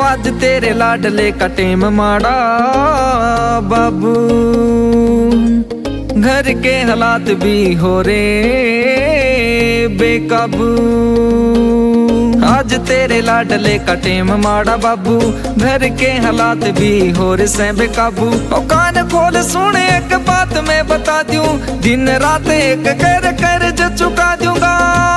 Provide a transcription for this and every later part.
आज तेरे लाडले का टेम माड़ा बाबू, घर के हालात भी हो रे बेकाबू। आज तेरे लाडले का टेम माड़ा बाबू, घर के हालात भी हो रे से बेकाबू। ओ कान खोल सुने एक बात मैं बता दूं, दिन रात एक कर कर्ज चुका दूंगा।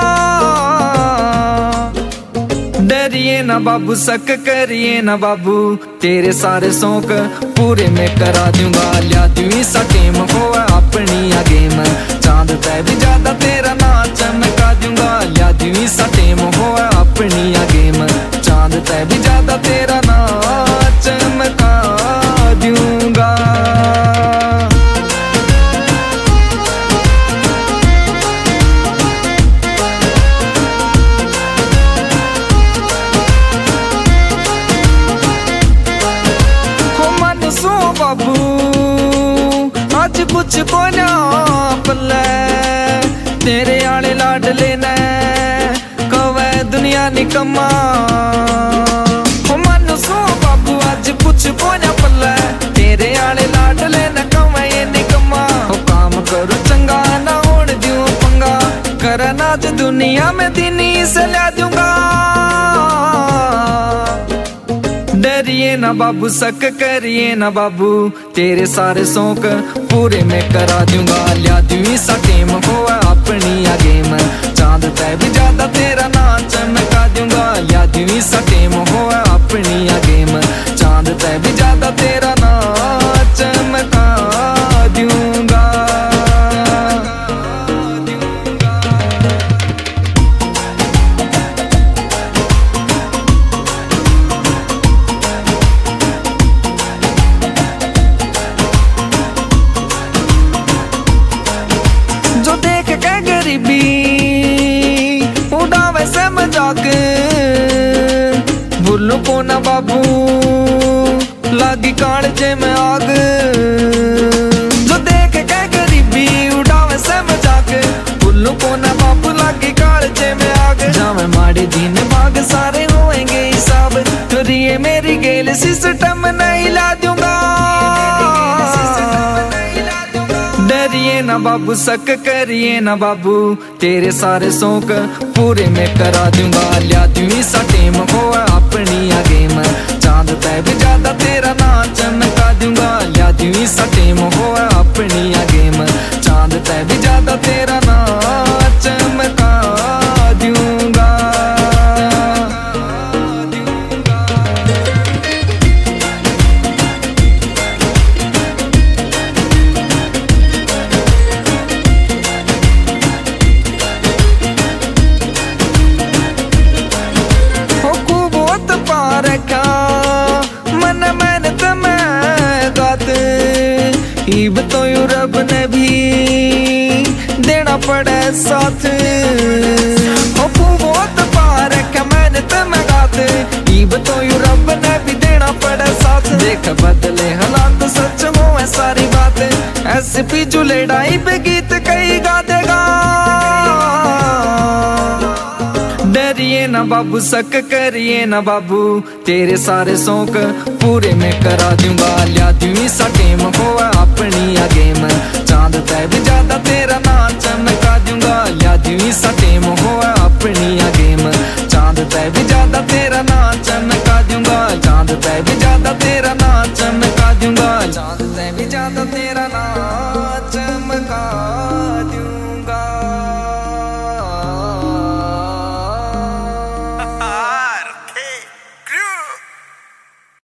डरिए ना बाबू शक करिए ना बाबू, तेरे सारे शौक पूरे मैं करा दूंगा। लिया दूं सा टेम हो अपनी आ गेम, चांद तय भी ज्यादा तेरा ना चमका दूंगा। लिया दूं सा टेम हो अपनी आ गेम, चांद तय भी ज्यादा तेरा ना चमका दूंगा। बाबू आज कुछ को ना पल्ले, तेरे आले लाडले ने कवे दुनिया निकम्मा। मन सो बाबू आज कुछ को ना पल्ले, तेरे आले लाडले ने कवे ये निकम्मा। हो काम करो चंगा ना होड़ दूं पंगा, करना आज दुनिया में दिनी से ला दूंगा। डरिए ना बाबू शक करिए ना बाबू, तेरे सारे शौक पूरे मैं करा दूंगा। लिया दूं सा टेम हो अपनी आ गेम, चांद तय भी ज्यादा तेरा ना चमका दूंगा। लिया दूं सा टेम हो अपनी आ गेम, चांद तय भी ज्यादा तेरा ना चमका दूंगा। उड़ावे से मजाक भूलू को ना बाबू, लागी कालजे में आग। जो देख के गरीबी उड़ावे से मजाक, भूलू को ना बाबू लागी कालजे में आग। जावे माड़े दिन भाग सारे होएंगे हिसाब, करिए मेरी गेल सिस्टम नहीं ला दूंगा। डरिए ना बाबू शक करिए ना बाबू, तेरे सारे शौक पूरे मैं करा दूंगा। लिया दूं सा टेम हो अपनी आ गेम, चांद तय भी ज्यादा तेरा ना चमका दूंगा। लिया दूं सा टेम हो अपनी आ गेम, चांद तय भी ज्यादा तेरा ना चमका दूंगा। मन मेहनत में गाते इब तो यू रब ने भी देना पड़े साथ। बहुत पार है मेहनत में गाते, इब तो यू रब ने भी देना पड़े साथ। देख बदले हालात सच हो है सारी बातें, ऐसे भी जो लड़ाई पे गीत कई गा देगा। डरिए ना बाबू शक करिए ना बाबू, तेरे सारे शौक पूरे मैं करा दूंगा। लिया दूं सा टेम हो अपनी आ गेम, चांद तय भी ज्यादा तेरा ना चमका दूंगा। लिया दूं सा टेम हो अपनी आ गेम, चांद तय भी ज्यादा तेरा ना चमका दूंगा। चांद तय भी